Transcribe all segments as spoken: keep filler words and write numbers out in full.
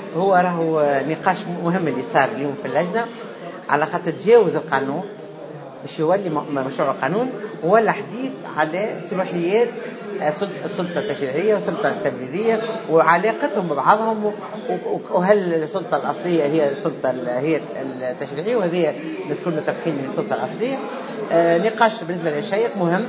هو راهو نقاش مهم اللي صار اليوم في اللجنة، على خاطر تجاوز القانون باش يولي مشروع القانون ولا حديث على صلاحيات السلطة التشريعية والسلطة التنفيذية وعلاقتهم ببعضهم، وهل السلطة الأصلية هي السلطة هي التشريعية وهذه الناس كل متفقين من السلطة الأصلية. آه نقاش بالنسبة لي شيق مهم.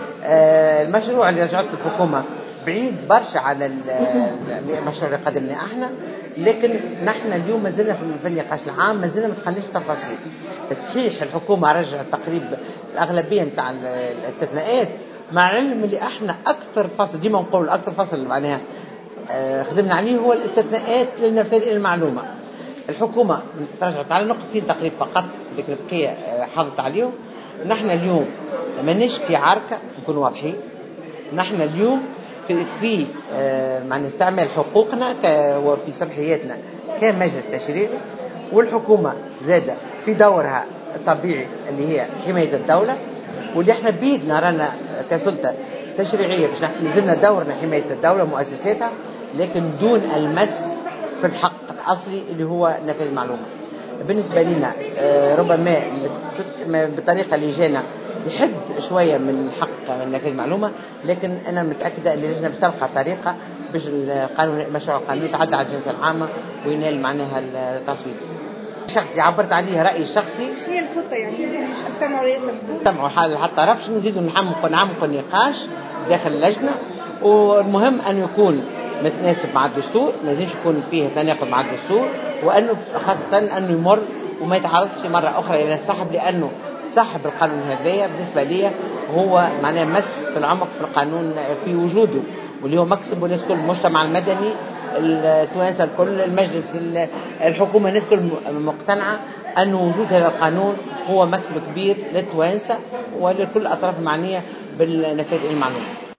آه المشروع اللي رجعته الحكومة بعيد برشا على المشروع اللي قدمناه احنا، لكن نحن اليوم ما زلنا في النقاش العام، ما زلنا متخليش في تفاصيل. صحيح الحكومة رجعت تقريب الأغلبية نتاع الاستثناءات، مع العلم اللي احنا أكثر فصل ديما نقول أكثر فصل معناها خدمنا عليه هو الاستثناءات للنفاذ المعلومة. الحكومة رجعت على نقطتين تقريبا فقط ذيك البقية حافظت عليهم. نحن اليوم مانيش في عركة، نكون واضحين. نحن اليوم في في معنى استعمال حقوقنا وفي صلاحياتنا كمجلس تشريعي، والحكومة زادة في دورها الطبيعي اللي هي حماية الدولة، واللي احنا بيدنا رانا كسلطة تشريعية باش نلزمنا دورنا حماية الدولة ومؤسساتها، لكن دون المس في الحق الأصلي اللي هو نفاذ المعلومة. بالنسبة لنا ربما بالطريقة اللي جانا يحد شوية من الحق من نفاذ المعلومة، لكن أنا متأكدة أن اللجنة بتلقى طريقة باش القانون مشروع القانون يتعدى على الجلسة العامة وينال معناها التصويت. شخصي عبرت عليه رأيي الشخصي. شنو هي الخطة يعني؟ مش استمعوا ولا يسمعوا؟ استمعوا حال حتى رفش نزيدوا نعمقوا نعمقوا النقاش داخل اللجنة، والمهم أن يكون متناسب مع الدستور، ما لازمش يكون فيه تناقض مع الدستور، وأنه خاصة أنه يمر وما يتعرضش مرة أخرى إلى السحب، لأنه سحب القانون هذايا بالنسبة لي هو معناه مس في العمق في القانون في وجوده، واللي هو مكسب والناس كل المجتمع المدني التوانسة الكل المجلس الحكومة الناس كل مقتنعة أن وجود هذا القانون هو مكسب كبير للتوانسة ولكل الأطراف المعنية بالنفاذ المعلومة.